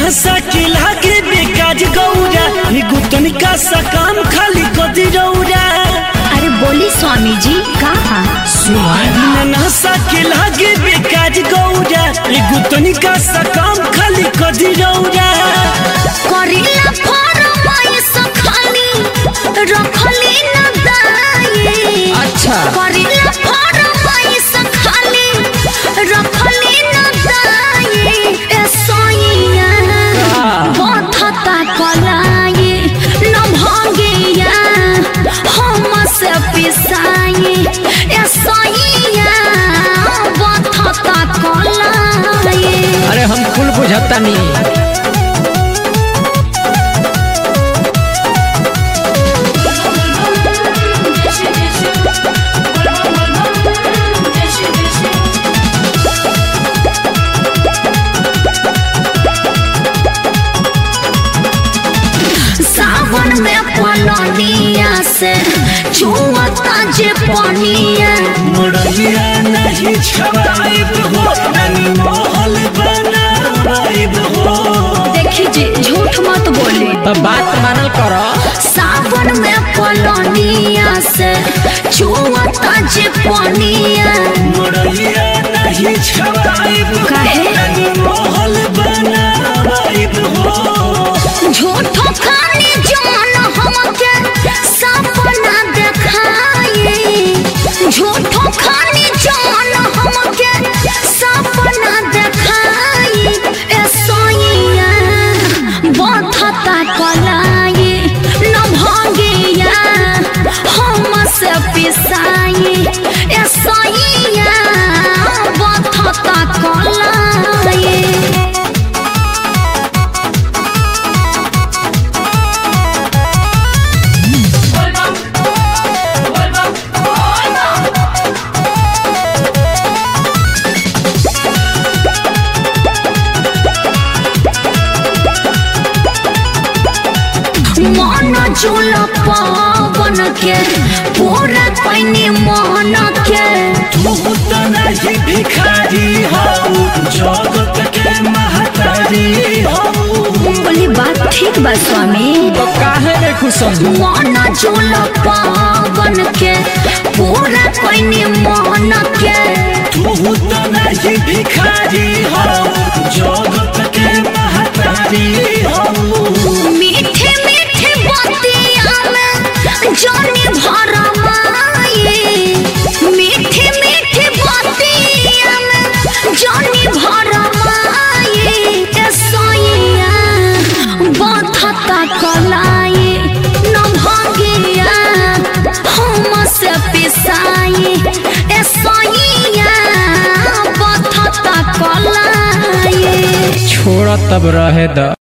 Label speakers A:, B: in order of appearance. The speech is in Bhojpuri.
A: नहसा के लागे बेकाज गौरा एगो तनिका सा काम खाली कदी रौरा।
B: अरे बोली स्वामी जी कहा
A: सुहागिन नहसा के लागे बेकाज गौरा एगो तनिका सा काम खाली कदी रौरा।
B: करिला फरमाइश खाली रखली न दाई।
A: अच्छा
B: करिला फरमाइश खाली रखली न दाई। ए सोइया बथता कलाई न भांगिया हम से पिसाई। ए सोइया बथता कलाई।
C: अरे हम कुल बुझता नहीं।
B: सावन में पलनिया से चुआता जे पनिया।
A: मुड़िया नहीं छवाइब हो ननी महल बनाइब हो।
B: देखी जी झूठ मत बोली।
C: तो बात मानल करो।
B: सावन में पलनिया से चुआता जे पनिया।
A: मुड़िया नहीं छवाइब
B: काहे?
A: ननी महल बनाइब हो।
B: झूठो खाने जान हमके सपना दिखाई। झूठो खाने जान हमके सपना दिखाई। ए सोइया बथता कलाई न भांगिया हम से पिसाई। ए सोइया बथता कलाई। मन चूल पवन के पूरा पैनी मन के।
A: तू तो नहीं भिखारी हो जगत के महतारी हो।
B: बोली बात ठीक बा स्वामी।
C: तो काहे रे खुशम
B: मन चूल पवन के पूरा पैनी मन के।
A: तू तो नहीं भिखारी हो जगत के महतारी हो।
B: मीठे मीठे बतिया में जानी भरमाई। मीठे मीठे बतिया में जानी भरमाई। ए सोइया बथता कलाई न भांगिया हम से पिसाई। ए सोइया बथता कलाई।
C: छोड़ तब रहे द।